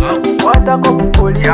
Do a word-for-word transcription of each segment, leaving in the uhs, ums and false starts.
akukwatako ku polisi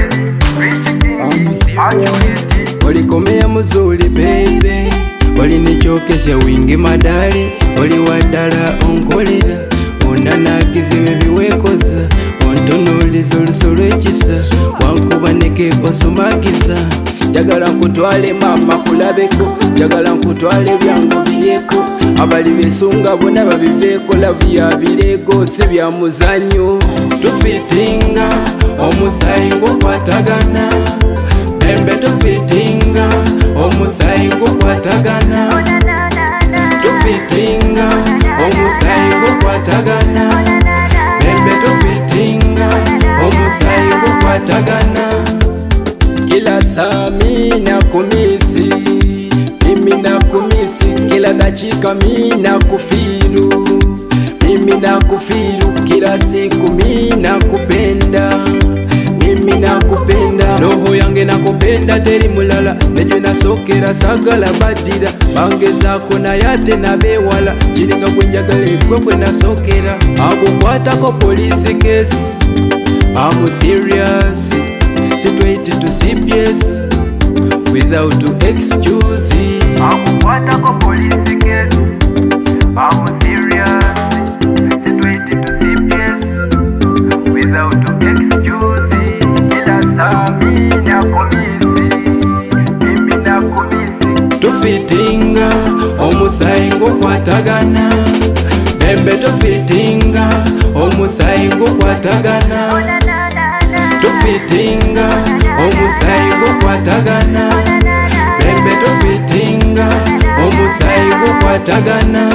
olikomea muzuli baby olina ekyokesya wingi madali oli waddala onkolera onanakizibe biwekoza ontunuuliza oluso lw'ekisa wankuba neke osumagiza njagala nkutwale mama kulabeko njagala nkutwale byangu biryeko abali besunga bonna babiveeko lavu ya birego si bya muzanyo tufitinga omusayi ng'okwatagana bembe tufitinga omusayi ng'okwatagana tufitinga omusayi ng'okwatagana bembe tufitinga omusayi ng'okwatagana kila saa mina kumisi mimi na kumisi kila dakika mina kufiru mimi na kufiru kila siku mina kupenda mimi na kupenda roho yange na kupenda teri mulala neje nasokera sagala badira bange zako na yate na bewala chiringa kwenjagale kwekwe nasokera akukwatako police case I'm serious straight to C P S without to excuse akukwatako police case I'm serious straight to C P S without to excuse ila samina komisi mimi na komisi tufitinga omusayi ng'okwatagana bembe tufitinga omusayi ng'okwatagana tufitinga omusayi ng'okwatagana bembe tufitinga omusayi ng'okwatagana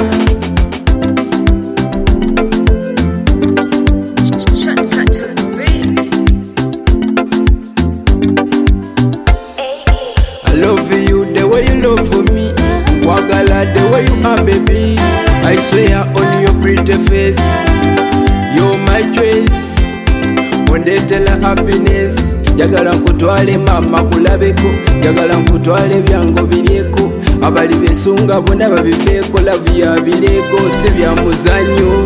I love you the way you love for me wagala the way you are baby I swear on your pretty face you're my choice ondetela happiness njagala nkutwale mama kulabeko njagala nkutwale byango biryeko abali besunga bonna babiveeko lavu ya birego si bya muzanyo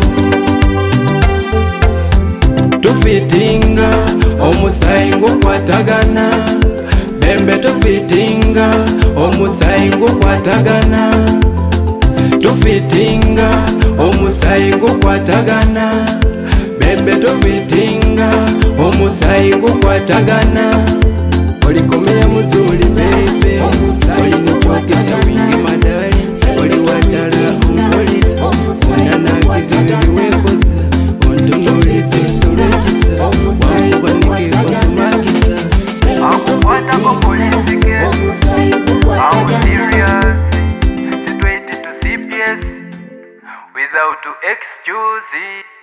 tufitinga omusayi ng'okwatagana bembe tufitinga omusayi ng'okwatagana tufitinga omusayi ng'okwatagana bembe tufitinga omusayi ng'okwatagana olikomera muzuli bebe olina ekyokesya wingi madali oli waddala onkolera onanakizibe biwekoza ontunuuliza oluso lw'ekisa wankuba neke osumagiza akukwatako polisi case I'm serious straight to C P S without to excuse